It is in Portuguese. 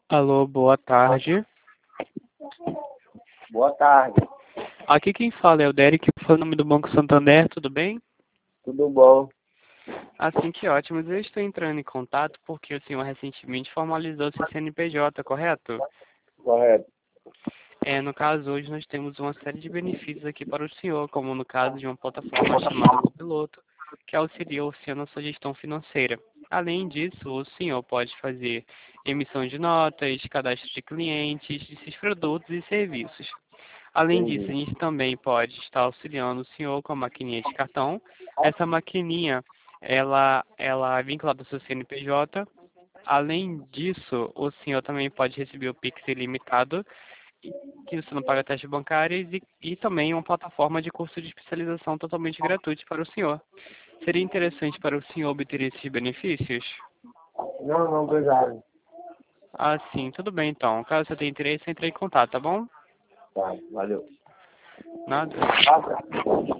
Alô, boa tarde. Boa tarde, Aqui quem fala é o Derek, falando em nome do Banco Santander, tudo bem? tudo bom? Assim que ótimo. Eu estou entrando em contato porque o senhor recentemente formalizou seu CNPJ, correto? Correto. No caso, hoje nós temos uma série de benefícios aqui para o senhor, como no caso de uma plataforma chamada Copiloto, que auxilia o senhor na sua gestão financeira. Além disso, o senhor pode fazer emissão de notas, cadastro de clientes, de seus produtos e serviços. Além disso, a Entendi. gente também pode estar auxiliando o senhor com a maquininha de cartão. Essa maquininha, ela é vinculada ao seu CNPJ. Além disso, o senhor também pode receber o Pix ilimitado, que você não paga taxas bancárias, e também uma plataforma de curso de especialização totalmente gratuito para o senhor. Seria interessante para o senhor obter esses benefícios? Não, obrigado. Ah, sim, tudo bem então. Caso você tenha interesse, entre em contato, tá bom? Tá, valeu. Nada.